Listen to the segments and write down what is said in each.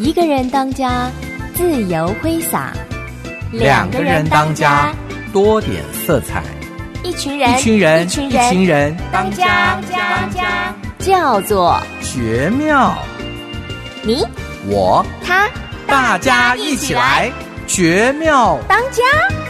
一个人当家，自由挥洒； 两个人当家，多点色彩； 一群人当家， 叫做绝妙。 你我他， 大家一起来绝妙当家。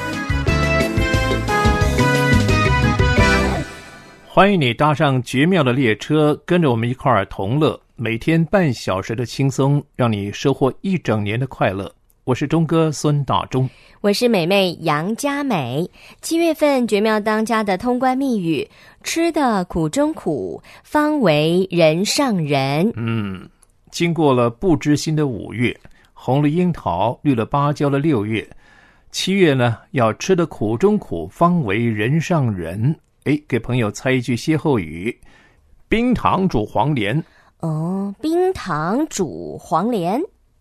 欢迎你搭上绝妙的列车，跟着我们一块儿同乐，每天半小时的轻松，让你收获一整年的快乐。我是钟哥孙大中， 我是美妹杨佳美。7月份绝妙当家的通关密语：吃的苦中苦，方为人上人。 经过了不知心的5月，红了樱桃，绿了芭蕉的6月，7月呢，要吃的苦中苦，方为人上人。给朋友猜一句歇后语：冰糖煮黄连。 冰糖煮黄连。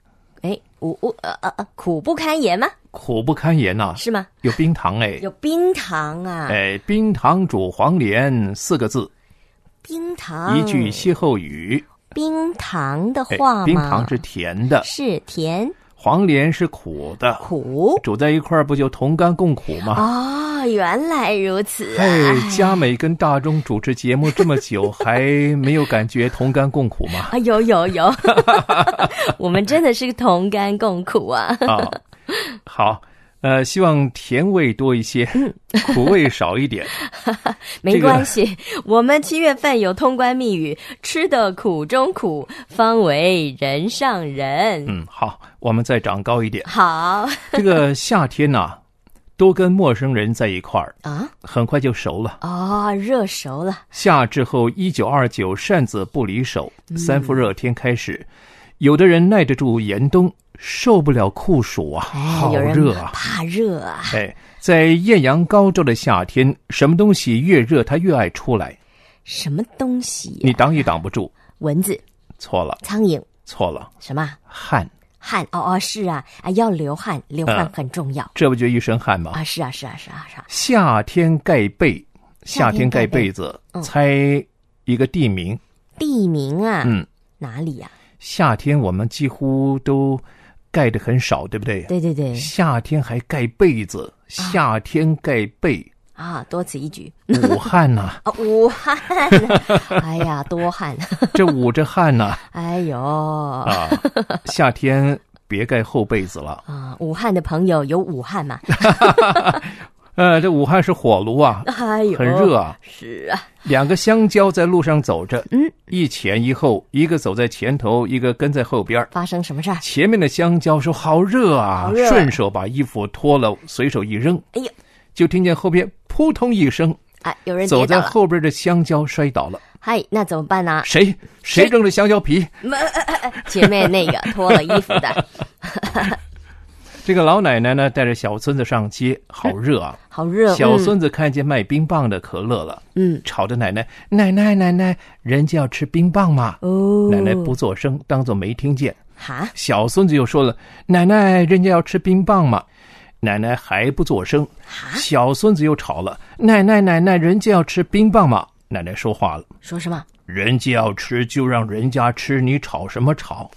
苦不堪言吗？ 苦不堪言啊， 是吗？ 有冰糖有冰糖啊。 冰糖煮黄连4个字， 冰糖一句歇后语。 冰糖的话吗？ 冰糖是甜的， 是甜。 黄连是苦的， 苦煮在一块儿不就同甘共苦吗？ 原来如此啊！ 佳美跟大中主持节目这么久，还没有感觉同甘共苦吗？ 有我们真的是同甘共苦啊！ 好，希望甜味多一些，苦味少一点。 没关系，我们7月份有通关密语：吃的苦中苦，方为人上人。 好，我们再长高一点。 好， 这个夏天啊，多跟陌生人在一块儿很快就熟了。 热熟了。 夏至后1929，扇子不离手，3伏热天开始，有的人耐得住严冬，受不了酷暑啊，好热啊， 怕热啊。 在艳阳高照的夏天，什么东西越热它越爱出来？ 什么东西你挡也挡不住。 蚊子。 错了。 苍蝇。 错了。 什么？ 汗。 是啊，要流汗，流汗很重要。 这不就一身汗吗？ 是啊。 夏天盖被，夏天盖被子，猜一个地名。 地名啊？哪里啊？ 夏天我们几乎都盖得很少，对不对？ 对。 夏天还盖被子，夏天盖被多此一举。 武汉呐！ 武汉！哎呀，多汗！ 这捂着汗呐！ 哎呦！ 夏天别盖厚被子了武汉的朋友有武汉吗？ 这武汉是火炉啊，很热啊。 是啊。 2个香蕉在路上走着，一前一后，一个走在前头，一个跟在后边。 发生什么事？ 前面的香蕉说好热啊，顺手把衣服脱了，随手一扔，就听见后边扑通一声， 有人跌倒了， 走在后边的香蕉摔倒了。 那怎么办呢？ 谁扔了香蕉皮？ 前面那个脱了衣服的。 这个老奶奶呢，带着小孙子上街，好热啊！ 好热。 小孙子看见卖冰棒的可乐了，吵着奶奶，人家要吃冰棒嘛。奶奶不作声，当作没听见。小孙子又说了，奶奶，人家要吃冰棒嘛。奶奶还不作声，小孙子又吵了，奶奶，人家要吃冰棒嘛。奶奶说话了， 说什么？ 人家要吃就让人家吃，你吵什么吵？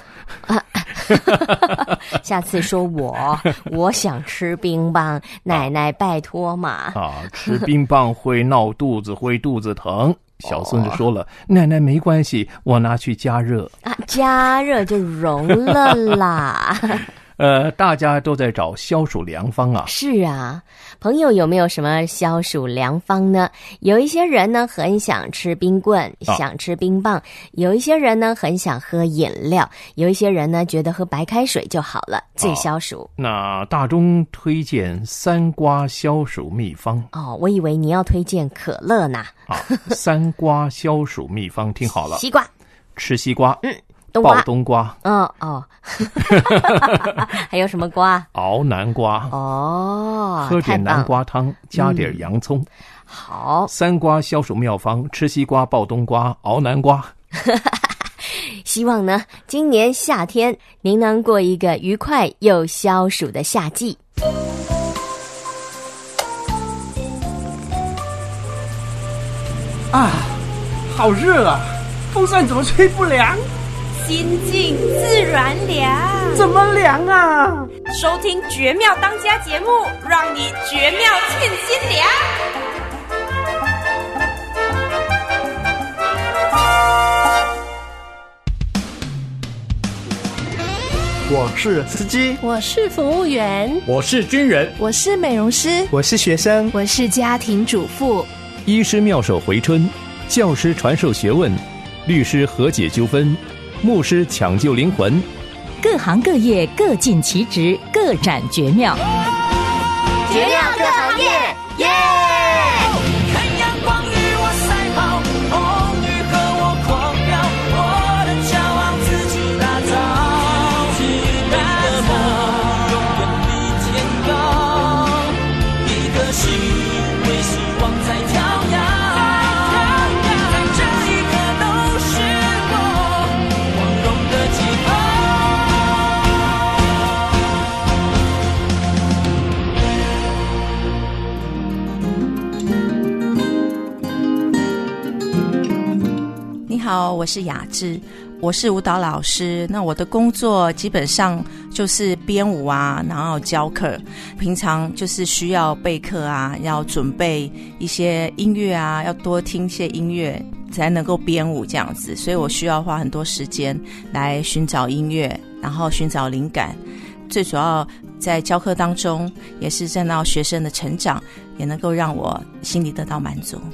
下次说我想吃冰棒，奶奶拜托嘛。 吃冰棒会闹肚子，会肚子疼。小孙子说了，奶奶没关系，我拿去加热。 加热就融了啦。 大家都在找消暑良方啊。 是啊，朋友有没有什么消暑良方呢？有一些人呢很想吃冰棍，想吃冰棒；有一些人呢很想喝饮料；有一些人呢觉得喝白开水就好了，最消暑。 那大中推荐3瓜消暑秘方。 我以为你要推荐可乐呢。 3瓜消暑秘方，听好了。 西瓜。 吃西瓜。 爆冬瓜。 还有什么瓜？ 熬南瓜。喝点南瓜汤，加点洋葱。 好 ，3瓜消暑妙方：吃西瓜、爆冬瓜、熬南瓜。 希望呢，今年夏天您能过一个愉快又消暑的夏季。 好热啊！风扇怎么吹不凉？ 心静自然凉。 怎么凉啊？ 收听《绝妙当家》节目，让你绝妙沁心凉。 我是司机， 我是服务员， 我是军人， 我是美容师， 我是学生， 我是家庭主妇。 医师妙手回春，教师传授学问，律师和解纠纷，牧师抢救灵魂。 各行各业各尽其职，各展绝妙。 绝妙各行业，耶！ 看阳光与我赛跑，风雨和我狂飙，我的骄傲自己打造。你的梦永远比天高，一颗心为希望在跳跃，在这一刻都是我光荣的记号。 你好，我是雅致，我是舞蹈老师。那我的工作基本上就是编舞啊，然后教课。平常就是需要备课啊，要准备一些音乐啊，要多听一些音乐才能够编舞这样子。所以我需要花很多时间来寻找音乐，然后寻找灵感。最主要在教课当中，也是看到学生的成长，也能够让我心里得到满足。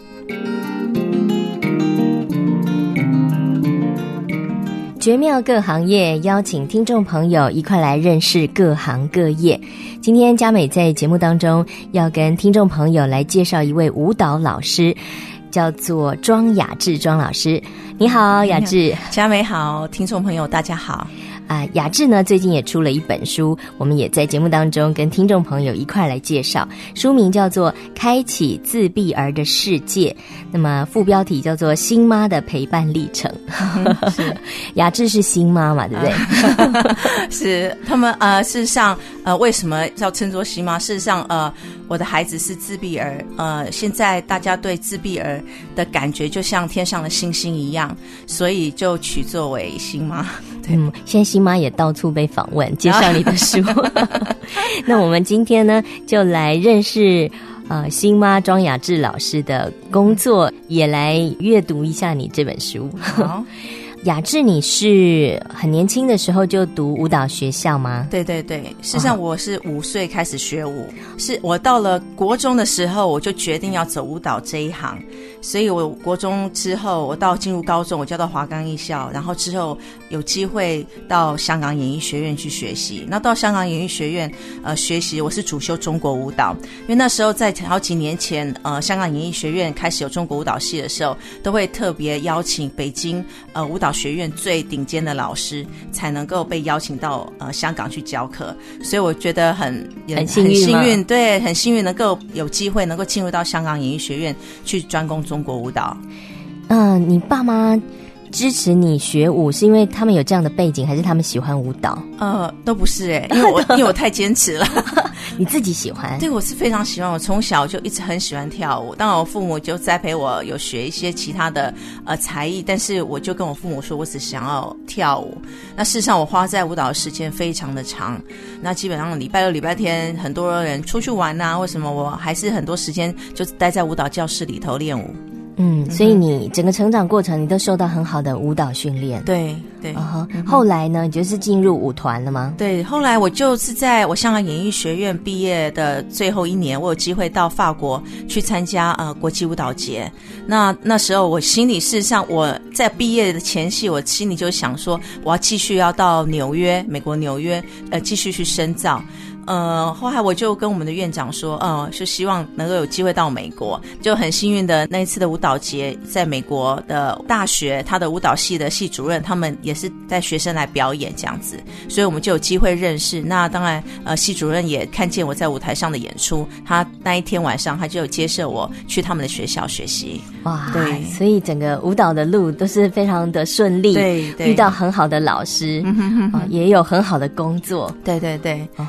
绝妙各行业，邀请听众朋友一块来认识各行各业。今天嘉美在节目当中要跟听众朋友来介绍一位舞蹈老师，叫做庄雅致庄老师。你好，雅致。 嘉美好，听众朋友大家好。 雅致呢最近也出了一本书，我们也在节目当中跟听众朋友一块来介绍，书名叫做《开启自闭儿的世界》，那么副标题叫做《新妈的陪伴历程》。是雅致是新妈嘛，对不对？ 是他们事实上为什么要称作新妈？事实上我的孩子是自闭儿，现在大家对自闭儿的感觉就像天上的星星一样，所以就取作为新妈。 现在新妈也到处被访问，介绍你的书。那我们今天呢，就来认识新妈庄雅致老师的工作，也来阅读一下你这本书。 好。 雅致，你是很年轻的时候就读舞蹈学校吗？ 对对对，事实上我是5岁开始学舞，是我到了国中的时候，我就决定要走舞蹈这一行。所以我国中之后，我进入高中，我就到华冈艺校，然后之后有机会到香港演艺学院去学习。那到香港演艺学院学习，我是主修中国舞蹈，因为那时候在好几年前，香港演艺学院开始有中国舞蹈系的时候，都会特别邀请北京舞蹈学院最顶尖的老师才能够被邀请到香港去教课，所以我觉得很幸运，对，很幸运能够有机会能够进入到香港演艺学院去专攻中国舞蹈。 你爸妈支持你学舞是因为他们有这样的背景，还是他们喜欢舞蹈？ 都不是因为我太坚持了。 你自己喜欢？ 对，我是非常喜欢，我从小就一直很喜欢跳舞。当然我父母就栽培我有学一些其他的才艺，但是我就跟我父母说我只想要跳舞。那事实上我花在舞蹈的时间非常的长，那基本上礼拜六礼拜天很多人出去玩啊，为什么我还是很多时间就待在舞蹈教室里头练舞。 所以你整个成长过程你都受到很好的舞蹈训练。 对对。 后来呢，你就是进入舞团了吗？ 对，后来我就是在我香港演艺学院毕业的最后1年，我有机会到法国去参加国际舞蹈节。那时候我心里事实上我在毕业的前夕，我心里就想说我要继续要到纽约，美国纽约继续去深造。后来我就跟我们的院长说，就希望能够有机会到美国。就很幸运的那一次的舞蹈节，在美国的大学，他的舞蹈系的系主任，他们也是带学生来表演这样子，所以我们就有机会认识。那当然，系主任也看见我在舞台上的演出，他那一天晚上他就有接受我去他们的学校学习。 哇，对，所以整个舞蹈的路都是非常的顺利， 对， 遇到很好的老师，也有很好的工作， 对对对。然后之后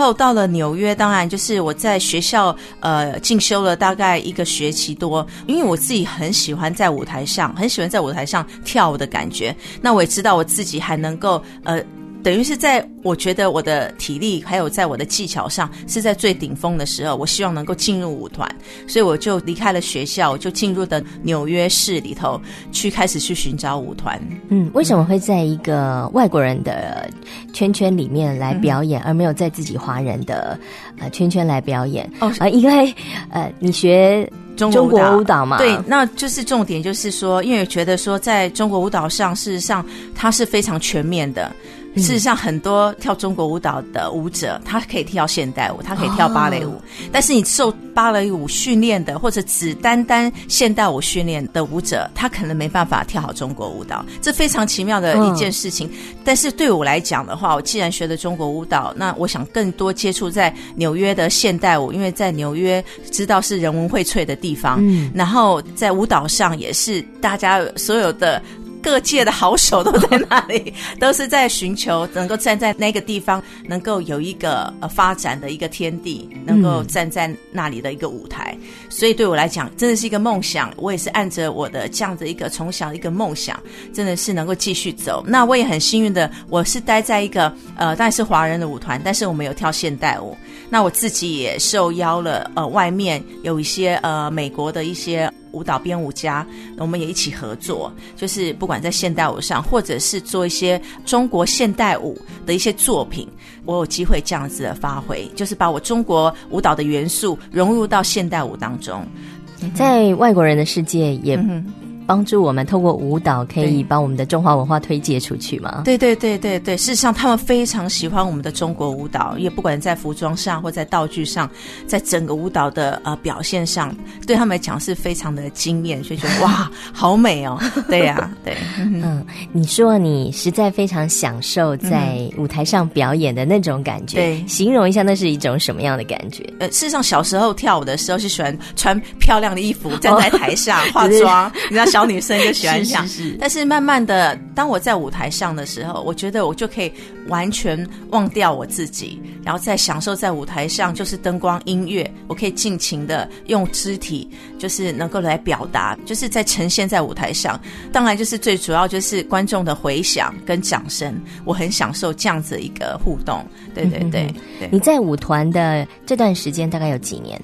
后到了纽约，当然就是我在学校进修了大概1个学期多，因为我自己很喜欢在舞台上跳舞的感觉。那我也知道我自己还能够等于是在我觉得我的体力还有在我的技巧上是在最顶峰的时候，我希望能够进入舞团，所以我就离开了学校，我就进入的纽约市里头开始去寻找舞团。 为什么会在一个外国人的圈圈里面来表演，而没有在自己华人的圈圈来表演？因为你学中国舞蹈嘛， 对，那就是重点就是说，因为觉得说在中国舞蹈上，事实上它是非常全面的。事实上很多跳中国舞蹈的舞者，他可以跳现代舞，他可以跳芭蕾舞，但是你受芭蕾舞训练的或者只单现代舞训练的舞者，他可能没办法跳好中国舞蹈，这非常奇妙的一件事情。但是对我来讲的话，我既然学了中国舞蹈，那我想更多接触在纽约的现代舞，因为在纽约知道是人文荟萃的地方，然后在舞蹈上也是大家所有的各界的好手都在那里，都是在寻求能够站在那个地方，能够有一个发展的一个天地，能够站在那里的一个舞台。所以对我来讲，真的是一个梦想。我也是按着我的这样的一个从小一个梦想，真的是能够继续走。那我也很幸运的，我是待在一个当然是华人的舞团，但是我们有跳现代舞。那我自己也受邀了外面有一些美国的一些舞蹈编舞家，我们也一起合作，就是不管在现代舞上，或者是做一些中国现代舞的一些作品，我有机会这样子的发挥，就是把我中国舞蹈的元素融入到现代舞当中。 在外国人的世界也帮助我们透过舞蹈可以把我们的中华文化推介出去吗？ 对对对对对，事实上他们非常喜欢我们的中国舞蹈，也不管在服装上或在道具上，在整个舞蹈的表现上，对他们来讲是非常的惊艳，所以觉得哇好美哦。对呀，对。 你说你实在非常享受在舞台上表演的那种感觉， 对， 形容一下那是一种什么样的感觉？ 事实上小时候跳舞的时候是喜欢穿漂亮的衣服站在台上化妆，你知道小女生就喜欢这样，但是慢慢的当我在舞台上的时候，我觉得我就可以完全忘掉我自己，然后再享受在舞台上就是灯光音乐，我可以尽情的用肢体就是能够来表达，就是在呈现在舞台上。当然就是最主要就是观众的回响跟掌声，我很享受这样子一个互动。对对对对。 你在舞团的这段时间大概有几年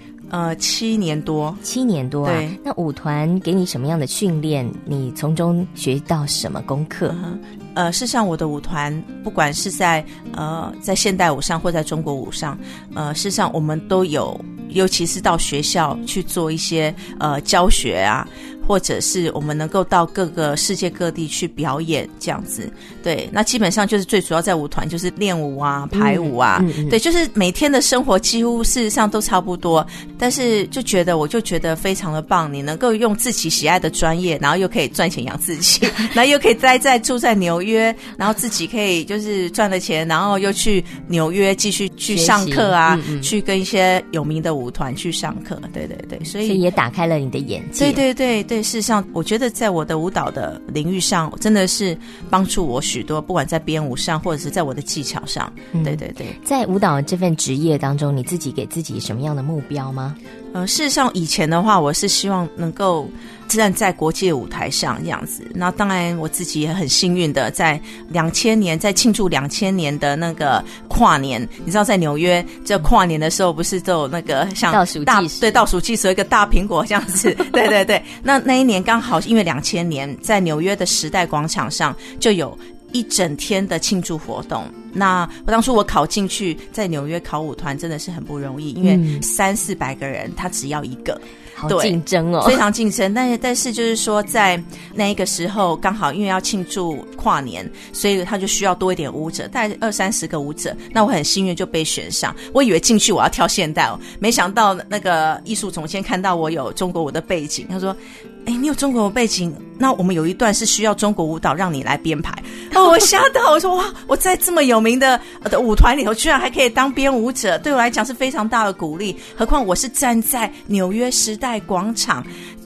？7年多。 7年多啊。 对。 那舞团给你什么样的训练？你从中学到什么功课？ 事实上我的舞团不管是在现代舞上或在中国舞上，事实上我们都有，尤其是到学校去做一些教学啊，或者是我们能够到各个世界各地去表演这样子。对，那基本上就是最主要在舞团就是练舞啊排舞啊，对，就是每天的生活几乎事实上都差不多，但是我就觉得非常的棒，你能够用自己喜爱的专业，然后又可以赚钱养自己，然后又可以住在纽约，然后自己可以就是赚了钱，然后又去纽约继续去上课啊，去跟一些有名的舞团去上课。对对对，所以也打开了你的眼界。 对对对对，事实上我觉得在我的舞蹈的领域上真的是帮助我许多，不管在编舞上或者是在我的技巧上。对对对。 在舞蹈这份职业当中，你自己给自己什么样的目标吗？ 事实上以前的话我是希望能够站在国际舞台上这样子，那当然我自己也很幸运的在2000年在庆祝2000年的那个跨年，你知道在纽约这跨年的时候不是都有那个像倒数计时， 对，倒数计时有一个大苹果这样子。对对对。那一年刚好因为2000年在纽约的时代广场上就有一整天的庆祝活动。那当初我考进去在纽约考舞团真的是很不容易，因为300-400个人他只要一个， 好竞争哦， 非常竞争。但是就是说在那个时候刚好因为要庆祝跨年，所以他就需要多一点舞者，大概20-30个舞者。那我很幸运就被选上，我以为进去我要跳现代哦，没想到那个艺术总监看到我有中国舞的背景，他说你有中国舞背景，那我们有一段是需要中国舞蹈让你来编排。我吓到，我说哇，我在这么有名的舞团里头居然还可以当编舞者，对我来讲是非常大的鼓励。何况我是站在纽约时代广场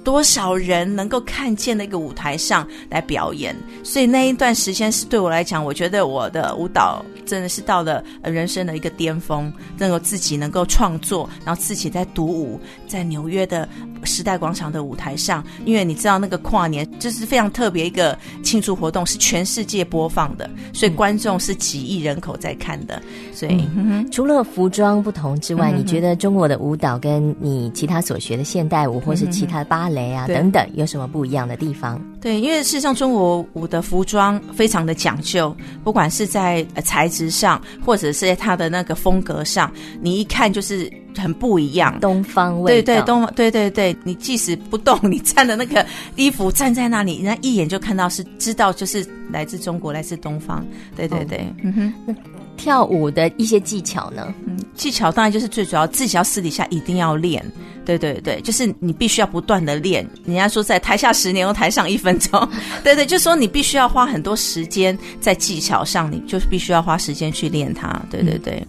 多少人能够看见那个舞台上来表演。所以那一段时间是对我来讲，我觉得我的舞蹈真的是到了人生的一个巅峰，能够自己能够创作，然后自己在独舞，在纽约的时代广场的舞台上。因为你知道那个跨年就是非常特别一个庆祝活动，是全世界播放的，所以观众是几亿人口在看的。所以除了服装不同之外，你觉得中国的舞蹈跟你其他所学的现代舞或是其他的芭蕾啊等等有什么不一样的地方？ 对，因为事实上中国舞的服装非常的讲究，不管是在材质上或者是在它的那个风格上，你一看就是很不一样， 东方味道。 对，你即使不动，你穿的那个衣服站在那里，人家一眼就看到是知道就是来自中国，来自东方。对， 那跳舞的一些技巧呢？ 技巧当然就是最主要，自己要私底下一定要练。对，就是你必须要不断的练。人家说在台下10年，台上1分钟。对，就是说你必须要花很多时间在技巧上，你就必须要花时间去练它。对。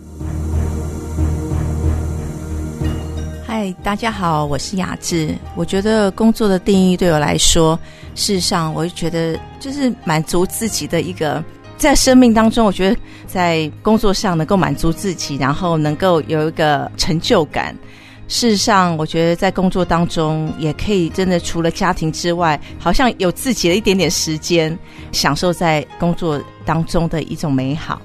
嗨，大家好，我是雅致。我觉得工作的定义对我来说，事实上我就觉得就是满足自己的一个，在生命当中，我觉得在工作上能够满足自己，然后能够有一个成就感。事实上我觉得在工作当中也可以真的除了家庭之外，好像有自己的一点点时间，享受在工作当中的一种美好。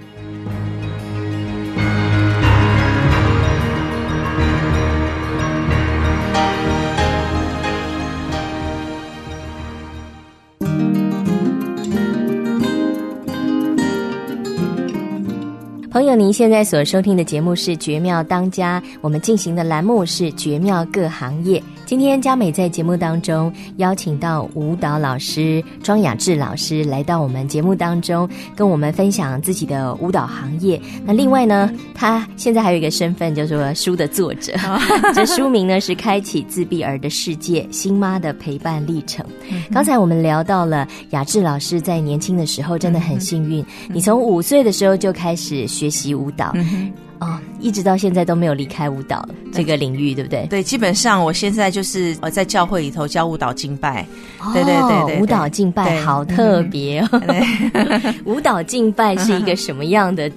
朋友，您现在所收听的节目是《绝妙当家》，我们进行的栏目是《绝妙各行业》。今天嘉美在节目当中邀请到舞蹈老师庄雅致老师来到我们节目当中，跟我们分享自己的舞蹈行业。那另外呢，他现在还有一个身份叫做书的作者，这书名呢是《开启自闭儿的世界：新妈的陪伴历程》。刚才我们聊到了雅致老师在年轻的时候真的很幸运，你从5岁的时候就开始学习舞蹈。一直到现在都没有离开舞蹈这个领域，对不对？ 对，基本上我现在就是在教会里头教舞蹈敬拜。对， 舞蹈敬拜好特别哦。舞蹈敬拜是一个什么样的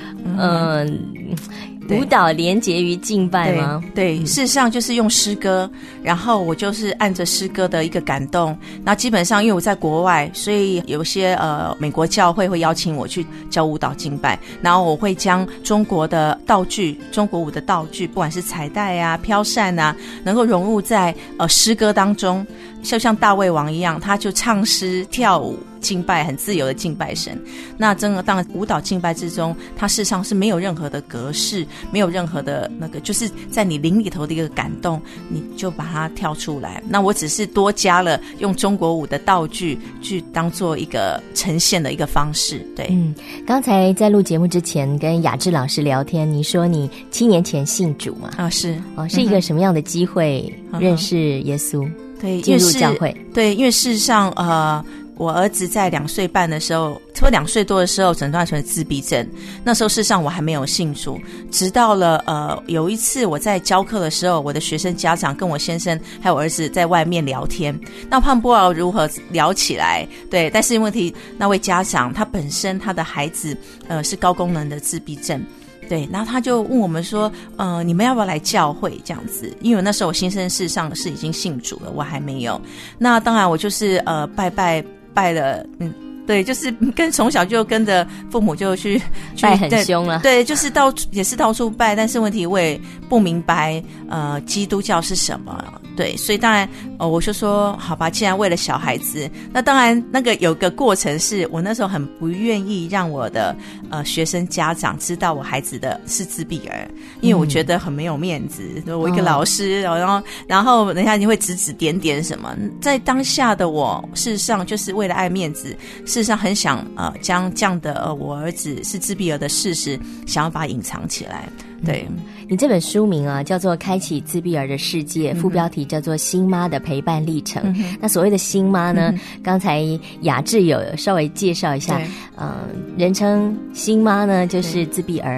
舞蹈连结于敬拜吗？ 对，事实上就是用诗歌，然后我就是按着诗歌的一个感动，然后基本上因为我在国外，所以有些美国教会会邀请我去教舞蹈敬拜，然后我会将中国的道具，中国舞的道具，不管是彩带啊、飘扇啊，能够融入在诗歌当中，就像大卫王一样，他就唱诗跳舞敬拜，很自由的敬拜神。那真的当然舞蹈敬拜之中，它事实上是没有任何的格式，没有任何的那个，就是在你灵里头的一个感动，你就把它跳出来。那我只是多加了用中国舞的道具去当做一个呈现的一个方式。对， 刚才在录节目之前跟雅致老师聊天，你说你7年前信主嘛？ 是是一个什么样的机会认识耶稣？ 对， 进入教会。 对，因为事实上我儿子在2岁半的时候，差不多2岁多的时候诊断成自闭症。那时候事实上我还没有信主，直到了有一次我在教课的时候，我的学生家长跟我先生还有我儿子在外面聊天，那他们不知道如何聊起来。对，但是问题那位家长他本身他的孩子是高功能的自闭症。对，然后他就问我们说你们要不要来教会这样子，因为那时候我先生事实上是已经信主了，我还没有。那当然我就是拜了，对，就是从小就跟着父母就去拜很凶了。 对，就是也是到处拜，但是问题我也不明白基督教是什么。对，所以当然我就说好吧，既然为了小孩子，那当然那个有个过程是我那时候很不愿意让我的学生家长知道我孩子的是自闭儿，因为我觉得很没有面子，我一个老师，然后人家就会指指点点什么。在当下的我事实上就是为了爱面子，事实上很想将这样的我儿子是自闭儿的事实想要把它隐藏起来。对， 你这本书名啊叫做《开启自闭儿的世界》，副标题叫做《新妈的陪伴历程》。那所谓的新妈呢，刚才雅致有稍微介绍一下，人称新妈呢就是自闭儿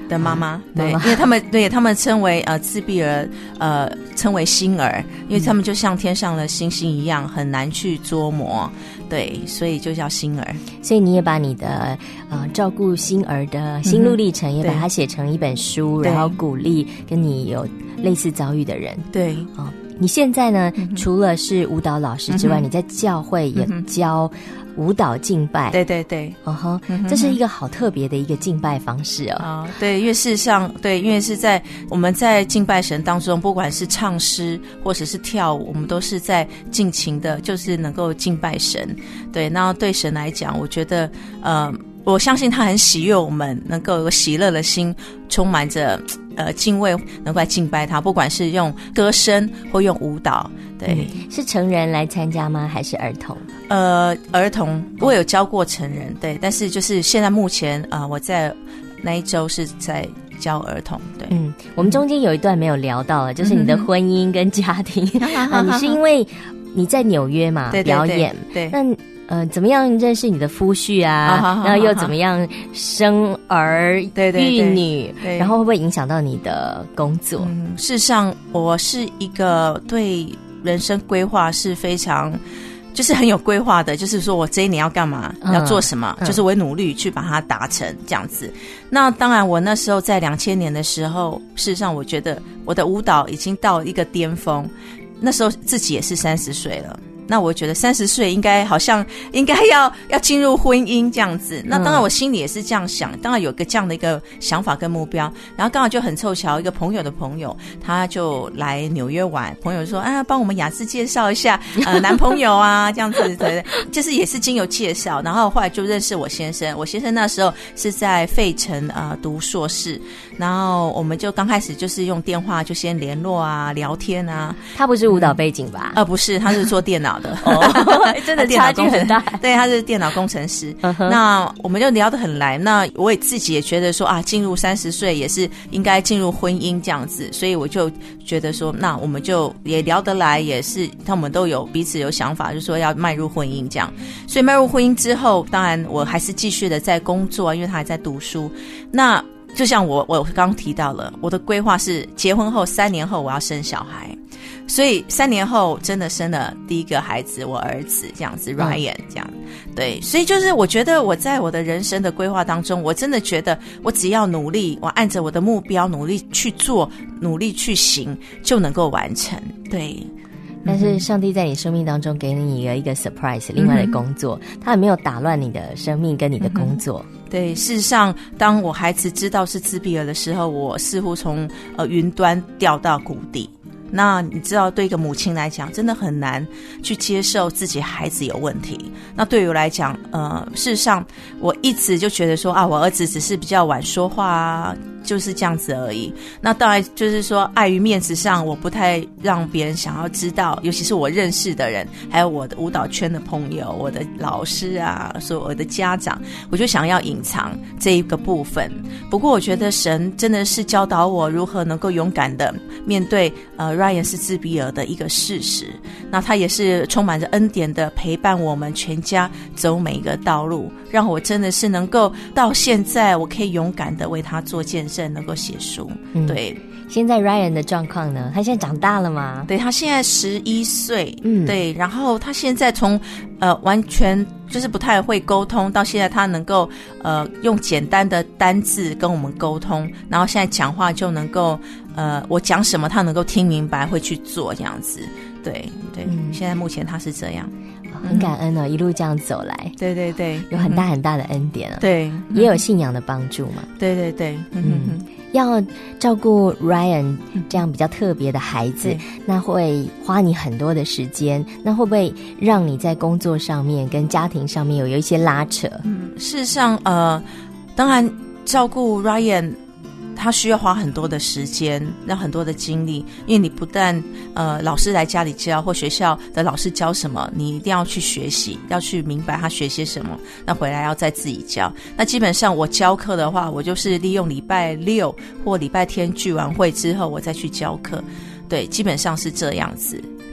的妈妈，对，因为他们称为自闭儿，称为星儿，因为他们就像天上的星星一样，很难去捉摸，对，所以就叫星儿。 所以你也把你的照顾星儿的心路历程也把它写成一本书，然后鼓励跟你有类似遭遇的人。 对， 你现在呢，除了是舞蹈老师之外，你在教会也教舞蹈敬拜。 对对对， 这是一个好特别的一个敬拜方式哦。 对，因为事实上，对，因为是在我们在敬拜神当中，不管是唱诗或者是跳舞，我们都是在尽情的，就是能够敬拜神。对，那对神来讲，我觉得我相信他很喜悦我们能够有个喜乐的心，充满着敬畏，能够来敬拜他，不管是用歌声或用舞蹈。对， 是成人来参加吗？还是儿童？ 儿童，我有教过成人，对，但是就是现在目前我在那一周是在教儿童。对， 我们中间有一段没有聊到了，就是你的婚姻跟家庭。你是因为你在纽约嘛， 对表演， 对， 那怎么样认识你的夫婿啊？然后又怎么样生儿育女？然后会不会影响到你的工作？ 事实上，我是一个对人生规划是非常，就是很有规划的，就是说我这一年要干嘛，要做什么，就是我会努力去把它达成这样子。那当然，我那时候在2000年的时候，事实上我觉得我的舞蹈已经到一个巅峰，那时候自己也是30岁了。那我觉得30岁应该要进入婚姻这样子。那当然我心里也是这样想，当然有个这样的一个想法跟目标。然后刚好就很凑巧，一个朋友的朋友他就来纽约玩，朋友说帮我们雅致介绍一下男朋友啊这样子，对，就是也是经由介绍，然后后来就认识我先生。我先生那时候是在费城读硕士，然后我们就刚开始就是用电话就先联络啊，聊天啊。 他不是舞蹈背景吧？ 不是，他是做电脑的。 真的差距很大。 对，他是电脑工程师。那我们就聊得很来。那我也自己也觉得说进入30岁也是应该进入婚姻这样子，所以我就觉得说，那我们就也聊得来，也是他们都有彼此有想法，就是说要迈入婚姻这样。所以迈入婚姻之后，当然我还是继续的在工作，因为他还在读书。那就像我刚刚提到了，我的规划是结婚后3年后我要生小孩。所以3年后真的生了第一个孩子，我儿子这样子 Ryan 这样。对，所以就是我觉得我在我的人生的规划当中，我真的觉得我只要努力，我按着我的目标努力去做，努力去行，就能够完成。对， 但是上帝在你生命当中给你一个 surprise， 另外的工作，他也没有打乱你的生命跟你的工作。 对，事实上当我孩子知道是自闭儿的时候，我似乎从云端掉到谷底。那你知道对一个母亲来讲真的很难去接受自己孩子有问题。那对于我来讲事实上我一直就觉得说我儿子只是比较晚说话啊，就是这样子而已。那当然就是说碍于面子上，我不太让别人想要知道，尤其是我认识的人，还有我的舞蹈圈的朋友，我的老师啊，所有我的家长，我就想要隐藏这一个部分。不过我觉得神真的是教导我如何能够勇敢的面对Ryan 是自闭儿的一个事实。那他也是充满着恩典的陪伴我们全家走每一个道路，让我真的是能够到现在我可以勇敢的为他做见证，能够写书。对， 现在 Ryan 的状况呢？他现在长大了吗？ 对，他现在11岁。对，然后他现在从完全就是不太会沟通，到现在他能够用简单的单字跟我们沟通，然后现在讲话就能够我讲什么他能够听明白，会去做这样子。对对，现在目前他是这样。 很感恩一路这样走来。 对对对， 有很大很大的恩典对， 也有信仰的帮助嘛。 对对对， 要照顾 Ryan 这样比较特别的孩子，那会花你很多的时间，那会不会让你在工作上面跟家庭上面有一些拉扯？ 事实上当然照顾 Ryan他需要花很多的时间，让很多的精力，因为你不但老师来家里教，或学校的老师教什么，你一定要去学习，要去明白他学些什么，那回来要再自己教。那基本上我教课的话，我就是利用礼拜六或礼拜天聚完会之后我再去教课。对，基本上是这样子。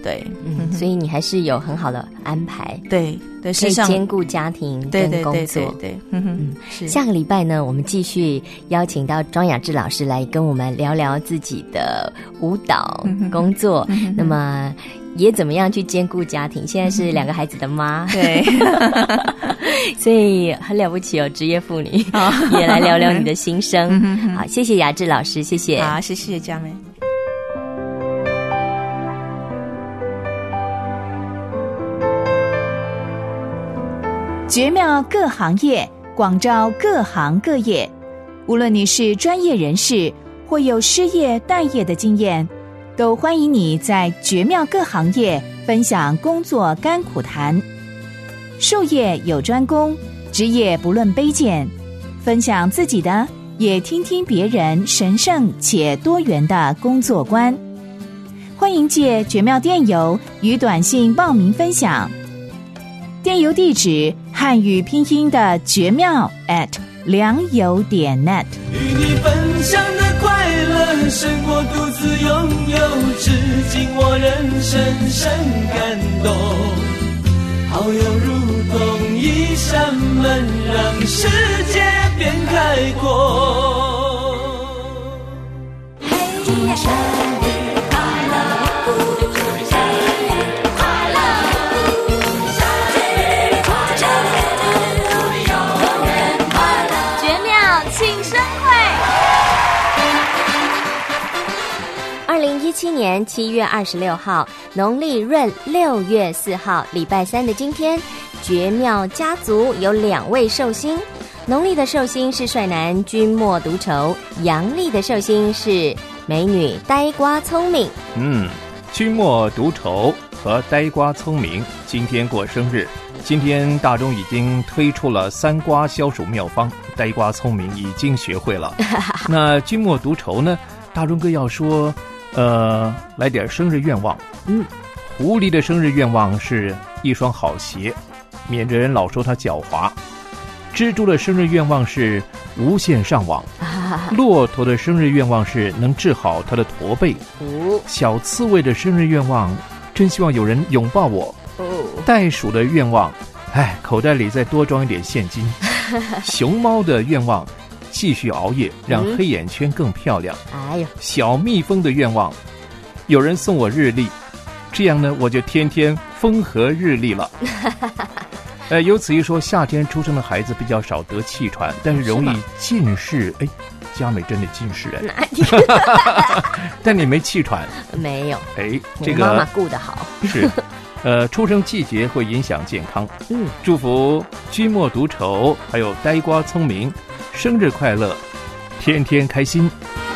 对， 所以你还是有很好的安排， 对， 可以兼顾家庭跟工作。 对，是。 下个礼拜呢，我们继续邀请到庄雅致老师来跟我们聊聊自己的舞蹈工作，那么也怎么样去兼顾家庭。现在是2个孩子的妈， 对， 所以很了不起哦，职业妇女也来聊聊你的心声。好，谢谢雅致老师，谢谢。 好，谢谢嘉美。 绝妙各行业，广招各行各业。无论你是专业人士，或有失业待业的经验，都欢迎你在绝妙各行业分享工作甘苦谈。术业有专攻，职业不论卑贱，分享自己的，也听听别人神圣且多元的工作观。欢迎借绝妙电邮与短信报名分享。电邮地址汉语拼音的绝妙良友.net。 与你分享的快乐胜过独自拥有，至今我仍深深感动。好友如同一扇门，让世界变开阔。祝你生日快乐！ 2017年7月26号，农历闰6月4号，礼拜三的今天，绝妙家族有2位寿星。农历的寿星是帅男君莫独愁，阳历的寿星是美女呆瓜聪明。 君莫独愁和呆瓜聪明今天过生日。今天大中已经推出了3瓜消暑妙方，呆瓜聪明已经学会了。那君莫独愁呢？大中哥要说来点生日愿望。狐狸的生日愿望是一双好鞋，免得人老说他狡猾。蜘蛛的生日愿望是无线上网。骆驼的生日愿望是能治好他的驼背。小刺猬的生日愿望，真希望有人拥抱我。袋鼠的愿望，口袋里再多装一点现金。熊猫的愿望，继续熬夜，让黑眼圈更漂亮。小蜜蜂的愿望，有人送我日历，这样呢，我就天天风和日丽了。由此一说，夏天出生的孩子比较少得气喘，但是容易近视。佳美真的近视但你没气喘？ 没有。 这个妈妈顾得好。 是。出生季节会影响健康。祝福君莫独愁还有呆瓜聪明生日快乐，天天开心。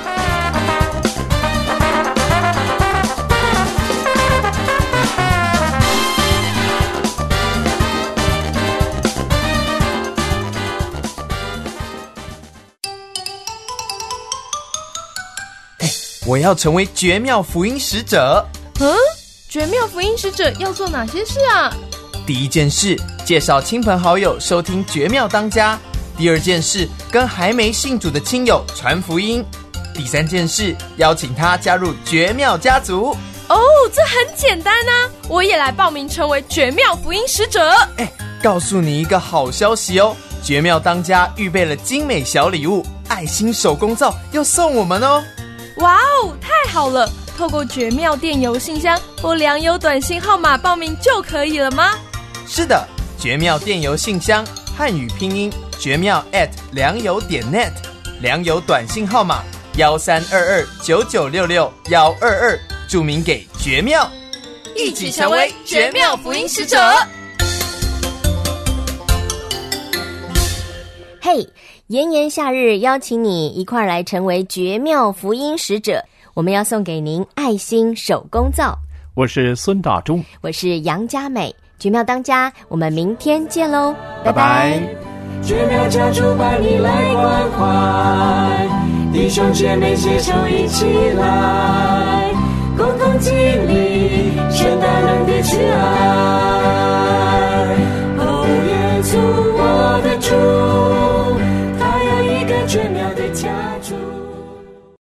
我要成为绝妙福音使者。 绝妙福音使者要做哪些事啊？ 第一件事，介绍亲朋好友收听绝妙当家。第二件事，跟还没信主的亲友传福音。第三件事，邀请他加入绝妙家族。 这很简单啊，我也来报名成为绝妙福音使者。 告诉你一个好消息哦，绝妙当家预备了精美小礼物，爱心手工皂要送我们哦。 哇哦，太好了！透过绝妙电邮信箱或良友短信号码报名就可以了吗？ 是的，绝妙电邮信箱汉语拼音绝妙良友.net， 良友短信号码13229966-122，注明给绝妙， 一起成为绝妙福音使者。 炎炎夏日，邀请你一块来成为绝妙福音使者。我们要送给您爱心手工皂。 我是孙大中， 我是杨佳美，绝妙当家，我们明天见喽， 拜拜。 绝妙家族把你来关怀，弟兄姐妹携手一起来，共同经历神大能的慈爱。